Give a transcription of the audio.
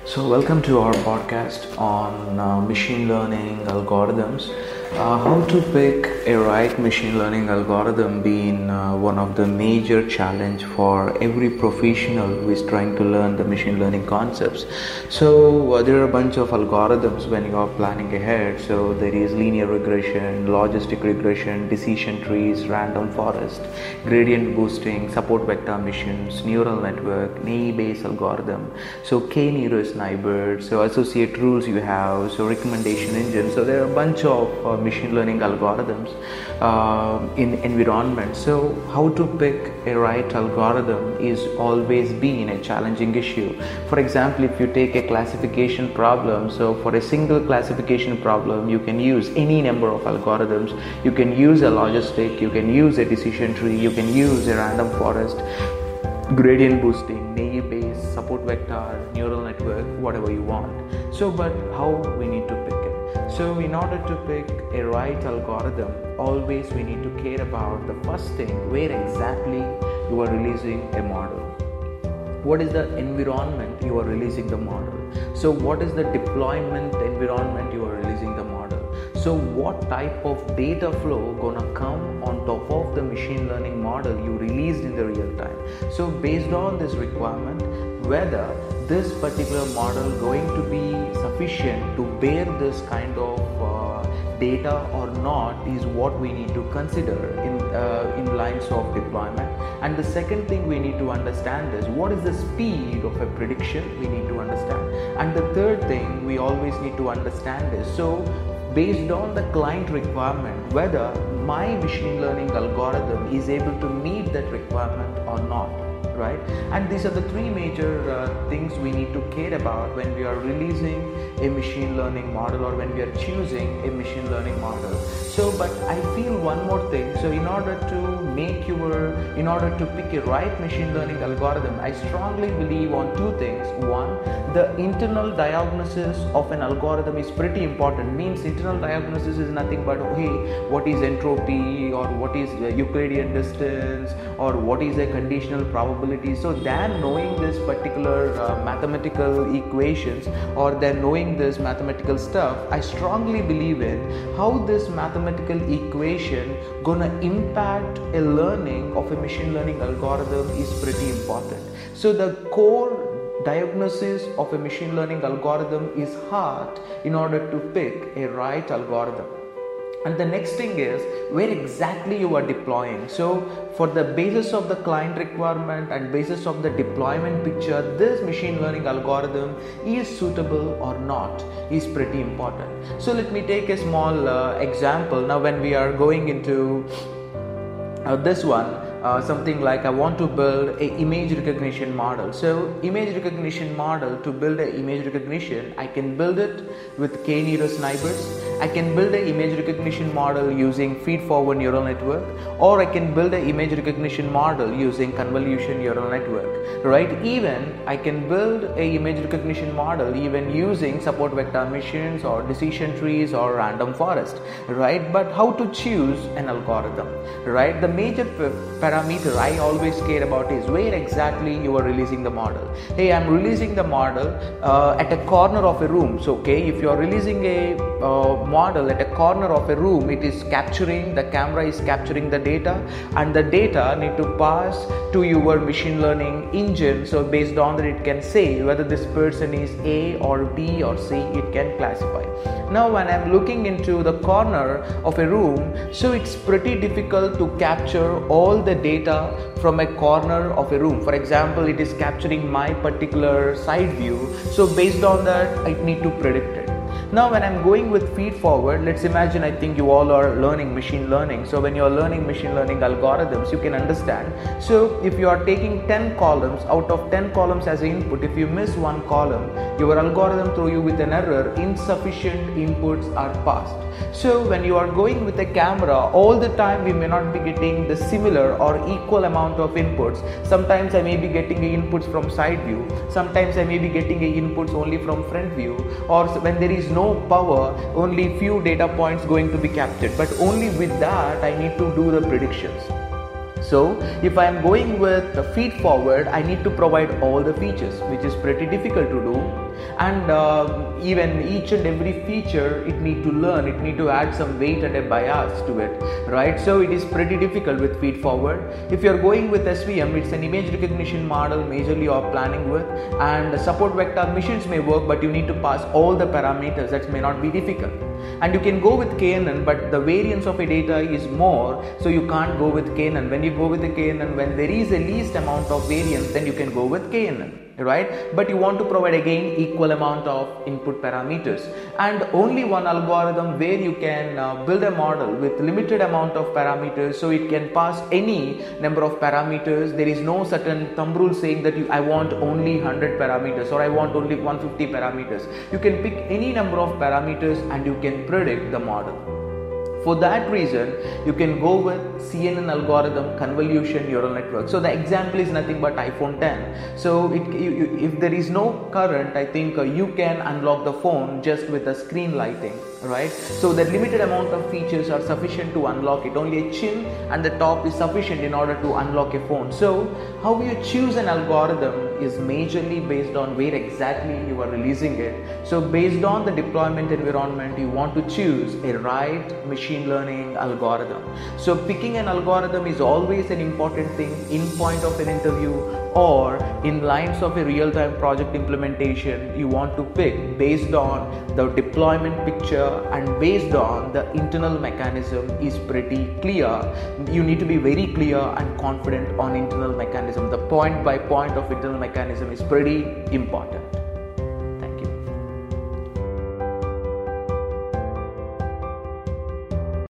So, welcome to our podcast on machine learning algorithms. How to pick a right machine learning algorithm being one of the major challenge for every professional who is trying to learn the machine learning concepts. So, there are a bunch of algorithms when you are planning ahead. So, there is linear regression, logistic regression, decision trees, random forest, gradient boosting, support vector missions, neural network, Bayes algorithm. So, K-nearest neighbor, so associate rules you have, so recommendation engine. So there are a bunch of machine learning algorithms in environment. So how to pick a right algorithm is always been a challenging issue. For example, if you take a classification problem, so for a single classification problem you can use any number of algorithms. You can use a logistic, you can use a decision tree, you can use a random forest, gradient boosting, Bayes, support vector, neural network, whatever you want. So but how we need to pick it? So in order to pick a right algorithm, always we need to care about the first thing, where exactly you are releasing a model. What is the environment you are releasing the model? So what is the deployment environment you are releasing the model? So what type of data flow gonna come on top of the machine learning model you released in the real time? So based on this requirement, whether this particular model going to be sufficient to bear this kind of data or not is what we need to consider in lines of deployment. And the second thing we need to understand is what is the speed of a prediction we need to understand. And the third thing we always need to understand is, so based on the client requirement, whether my machine learning algorithm is able to meet that requirement or not, right? And these are the three major things we need to care about when we are releasing a machine learning model or when we are choosing a machine learning model. So but I feel one more thing, so in order to pick a right machine learning algorithm, I strongly believe on two things. One, the internal diagnosis of an algorithm is pretty important. Means internal diagnosis is nothing but, hey, what is entropy, or what is Euclidean distance, or what is a conditional probability. So than knowing this particular mathematical equations, or than knowing this mathematical stuff, I strongly believe in how this mathematical equation gonna impact a learning of a machine learning algorithm is pretty important. So the core diagnosis of a machine learning algorithm is hard in order to pick a right algorithm. And the next thing is where exactly you are deploying. So for the basis of the client requirement and basis of the deployment picture, this machine learning algorithm is suitable or not is pretty important. So let me take a small example. Now when we are going into this one, something like I want to build a image recognition model. So image recognition model, to build an image recognition, I can build it with k-nearest neighbors. I can build an image recognition model using feed-forward neural network, or I can build an image recognition model using convolution neural network, right? Even I can build an image recognition model even using support vector missions or decision trees or random forest, right? But how to choose an algorithm, right? The major parameter I always care about is where exactly you are releasing the model. Hey, I'm releasing the model at a corner of a room. So okay, if you are releasing a model at a corner of a room, it is capturing, the camera is capturing the data, and the data need to pass to your machine learning engine. So based on that, it can say whether this person is A or B or C, it can classify. Now when I'm looking into the corner of a room, so it's pretty difficult to capture all the data from a corner of a room. For example, it is capturing my particular side view. So based on that, I need to predict it. Now when I'm going with feed forward, let's imagine, I think you all are learning machine learning. So when you're learning machine learning algorithms, you can understand. So if you are taking 10 columns, out of 10 columns as input, if you miss one column, your algorithm throw you with an error, insufficient inputs are passed. So when you are going with a camera, all the time we may not be getting the similar or equal amount of inputs. Sometimes I may be getting inputs from side view, sometimes I may be getting inputs only from front view, or when there is no power, only few data points going to be captured, but only with that I need to do the predictions. So if I am going with the feed forward, I need to provide all the features, which is pretty difficult to do, and even each and every feature it need to learn, it need to add some weight and a bias to it, right? So it is pretty difficult with feed forward. If you are going with SVM, it's an image recognition model majorly you are planning with, and support vector machines may work, but you need to pass all the parameters. That may not be difficult. And you can go with KNN, but the variance of a data is more, so you can't go with KNN. When you go with the KNN, when there is a least amount of variance, then you can go with KNN, right? But you want to provide again equal amount of input parameters, and only one algorithm where you can build a model with limited amount of parameters, so it can pass any number of parameters. There is no certain thumb rule saying that I want only 100 parameters or I want only 150 parameters. You can pick any number of parameters and you can predict the model. For that reason, you can go with CNN algorithm, convolution neural network. So the example is nothing but iPhone 10. So if there is no current, I think you can unlock the phone just with the screen lighting, right? So the limited amount of features are sufficient to unlock it. Only a chin and the top is sufficient in order to unlock a phone. So how you choose an algorithm is majorly based on where exactly you are releasing it. So based on the deployment environment, you want to choose a right machine learning algorithm. So picking an algorithm is always an important thing in point of an interview or in lines of a real-time project implementation. You want to pick based on the deployment picture and based on the internal mechanism is pretty clear. You need to be very clear and confident on internal mechanism. The point by point of internal mechanism is pretty important.